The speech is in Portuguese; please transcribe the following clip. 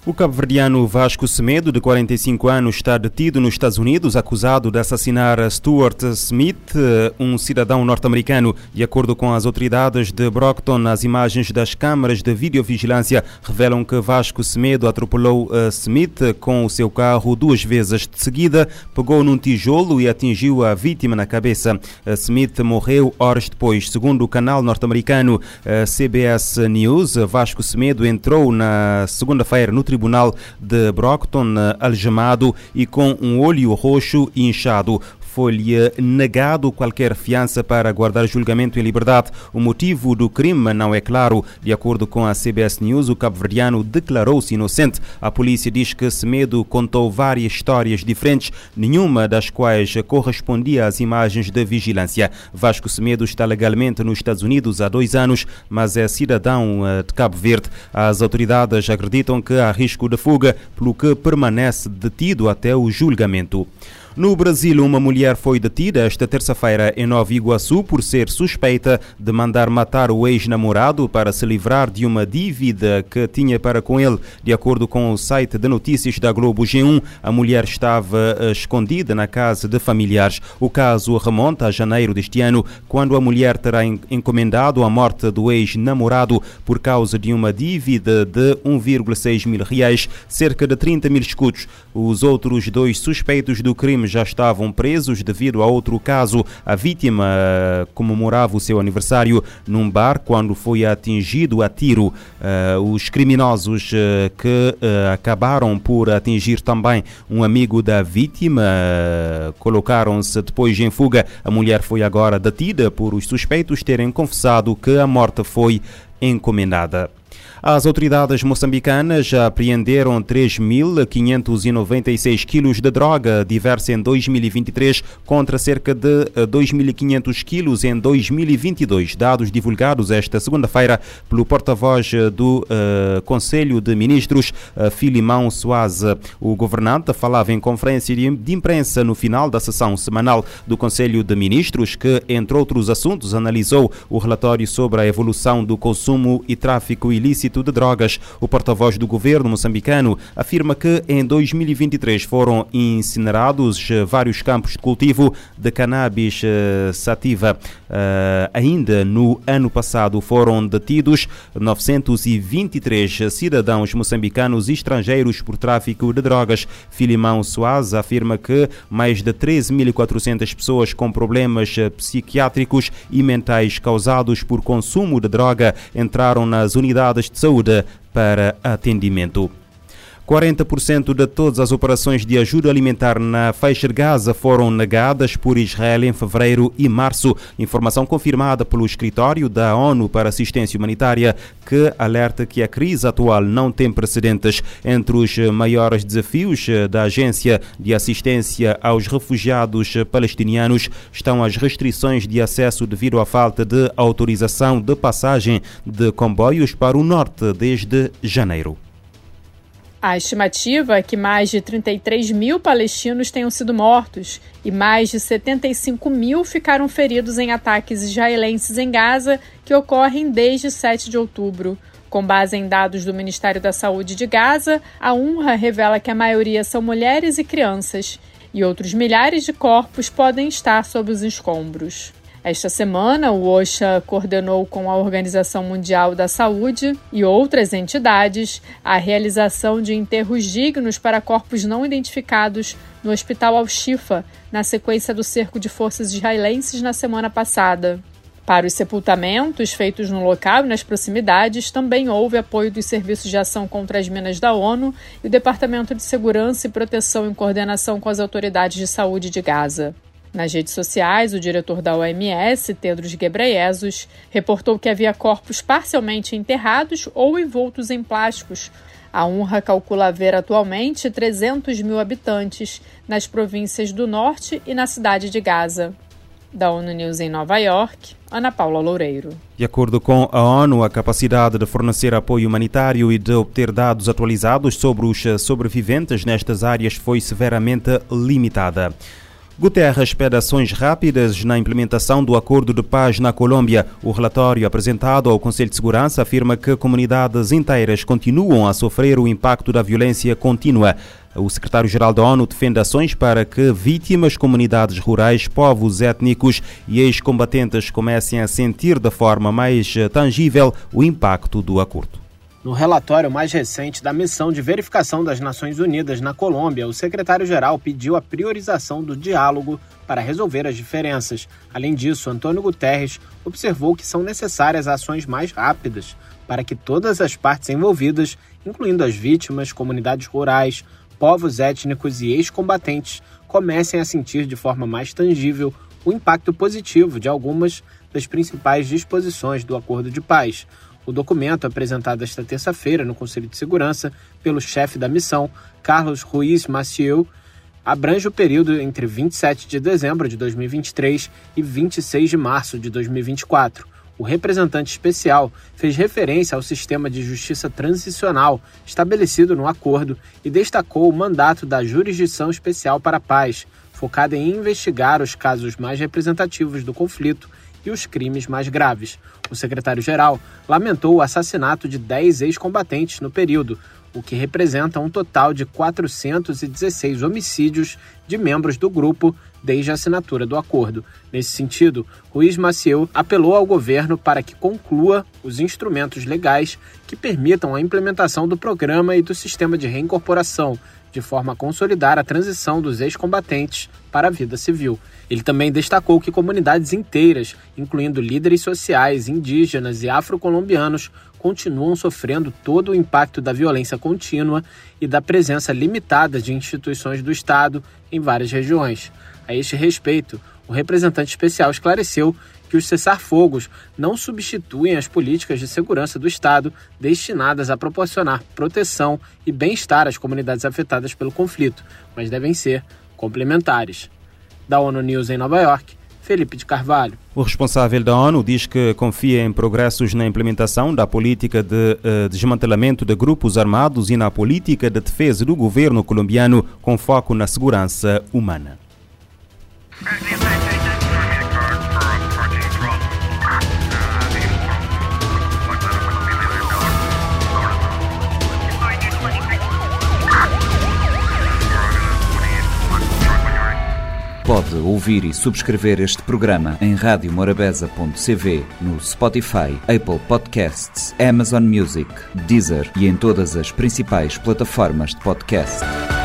O cabo-verdiano Vasco Semedo, de 45 anos, está detido nos Estados Unidos, acusado de assassinar Stuart Smith, um cidadão norte-americano. De acordo com as autoridades de Brockton, as imagens das câmaras de videovigilância revelam que Vasco Semedo atropelou Smith com o seu carro 2 vezes. De seguida, pegou num tijolo e atingiu a vítima na cabeça. Smith morreu horas depois. Segundo o canal norte-americano CBS News, Vasco Semedo entrou na segunda-feira no Tribunal de Brockton algemado e com um olho roxo e inchado. Foi-lhe negado qualquer fiança para aguardar julgamento em liberdade. O motivo do crime não é claro. De acordo com a CBS News, o cabo-verdiano declarou-se inocente. A polícia diz que Semedo contou várias histórias diferentes, nenhuma das quais correspondia às imagens de vigilância. Vasco Semedo está legalmente nos Estados Unidos há 2 anos, mas é cidadão de Cabo Verde. As autoridades acreditam que há risco de fuga, pelo que permanece detido até o julgamento. No Brasil, uma mulher foi detida esta terça-feira em Nova Iguaçu por ser suspeita de mandar matar o ex-namorado para se livrar de uma dívida que tinha para com ele. De acordo com o site de notícias da Globo G1, a mulher estava escondida na casa de familiares. O caso remonta a janeiro deste ano, quando a mulher terá encomendado a morte do ex-namorado por causa de uma dívida de 1,6 mil reais, cerca de 30 mil escudos. Os outros 2 suspeitos do crime já estavam presos devido a outro caso. A vítima comemorava o seu aniversário num bar quando foi atingido a tiro. Os criminosos que acabaram por atingir também um amigo da vítima colocaram-se depois em fuga. A mulher foi agora detida por os suspeitos terem confessado que a morte foi encomendada. As autoridades moçambicanas apreenderam 3.596 quilos de droga diversa em 2023 contra cerca de 2.500 quilos em 2022. Dados divulgados esta segunda-feira pelo porta-voz do Conselho de Ministros, Filimão Soares. O governante falava em conferência de imprensa no final da sessão semanal do Conselho de Ministros, que, entre outros assuntos, analisou o relatório sobre a evolução do consumo e tráfico ilícito de drogas. O porta-voz do governo moçambicano afirma que em 2023 foram incinerados vários campos de cultivo de cannabis sativa. Ainda no ano passado foram detidos 923 cidadãos moçambicanos e estrangeiros por tráfico de drogas. Filimão Soares afirma que mais de 13.400 pessoas com problemas psiquiátricos e mentais causados por consumo de droga entraram nas unidades de saúde para atendimento. 40% de todas as operações de ajuda alimentar na faixa de Gaza foram negadas por Israel em fevereiro e março. Informação confirmada pelo Escritório da ONU para Assistência Humanitária, que alerta que a crise atual não tem precedentes. Entre os maiores desafios da Agência de Assistência aos Refugiados Palestinianos estão as restrições de acesso devido à falta de autorização de passagem de comboios para o norte desde janeiro. A estimativa é que mais de 33 mil palestinos tenham sido mortos e mais de 75 mil ficaram feridos em ataques israelenses em Gaza, que ocorrem desde 7 de outubro. Com base em dados do Ministério da Saúde de Gaza, a UNRWA revela que a maioria são mulheres e crianças, e outros milhares de corpos podem estar sob os escombros. Esta semana, o OCHA coordenou com a Organização Mundial da Saúde e outras entidades a realização de enterros dignos para corpos não identificados no Hospital Al-Shifa, na sequência do cerco de forças israelenses na semana passada. Para os sepultamentos feitos no local e nas proximidades, também houve apoio dos Serviços de Ação contra as Minas da ONU e o Departamento de Segurança e Proteção em coordenação com as autoridades de saúde de Gaza. Nas redes sociais, o diretor da OMS, Tedros Ghebreyesus, reportou que havia corpos parcialmente enterrados ou envoltos em plásticos. A UNRWA calcula haver atualmente 300 mil habitantes nas províncias do norte e na cidade de Gaza. Da ONU News em Nova York, Ana Paula Loureiro. De acordo com a ONU, a capacidade de fornecer apoio humanitário e de obter dados atualizados sobre os sobreviventes nestas áreas foi severamente limitada. Guterres pede ações rápidas na implementação do Acordo de Paz na Colômbia. O relatório apresentado ao Conselho de Segurança afirma que comunidades inteiras continuam a sofrer o impacto da violência contínua. O secretário-geral da ONU defende ações para que vítimas, comunidades rurais, povos étnicos e ex-combatentes comecem a sentir de forma mais tangível o impacto do acordo. No relatório mais recente da Missão de Verificação das Nações Unidas na Colômbia, o secretário-geral pediu a priorização do diálogo para resolver as diferenças. Além disso, Antônio Guterres observou que são necessárias ações mais rápidas para que todas as partes envolvidas, incluindo as vítimas, comunidades rurais, povos étnicos e ex-combatentes, comecem a sentir de forma mais tangível o impacto positivo de algumas das principais disposições do Acordo de Paz. O documento, apresentado esta terça-feira no Conselho de Segurança pelo chefe da missão, Carlos Ruiz Massieu, abrange o período entre 27 de dezembro de 2023 e 26 de março de 2024. O representante especial fez referência ao sistema de justiça transicional estabelecido no acordo e destacou o mandato da Jurisdição Especial para a Paz, focada em investigar os casos mais representativos do conflito e os crimes mais graves. O secretário-geral lamentou o assassinato de 10 ex-combatentes no período, o que representa um total de 416 homicídios de membros do grupo desde a assinatura do acordo. Nesse sentido, Ruiz Massieu apelou ao governo para que conclua os instrumentos legais que permitam a implementação do programa e do sistema de reincorporação, de forma a consolidar a transição dos ex-combatentes para a vida civil. Ele também destacou que comunidades inteiras, incluindo líderes sociais, indígenas e afro-colombianos, continuam sofrendo todo o impacto da violência contínua e da presença limitada de instituições do Estado em várias regiões. A este respeito, o representante especial esclareceu que os cessar-fogos não substituem as políticas de segurança do Estado destinadas a proporcionar proteção e bem-estar às comunidades afetadas pelo conflito, mas devem ser complementares. Da ONU News em Nova York, Felipe de Carvalho. O responsável da ONU diz que confia em progressos na implementação da política de desmantelamento de grupos armados e na política de defesa do governo colombiano com foco na segurança humana. Pode ouvir e subscrever este programa em radiomorabeza.cv, no Spotify, Apple Podcasts, Amazon Music, Deezer e em todas as principais plataformas de podcast.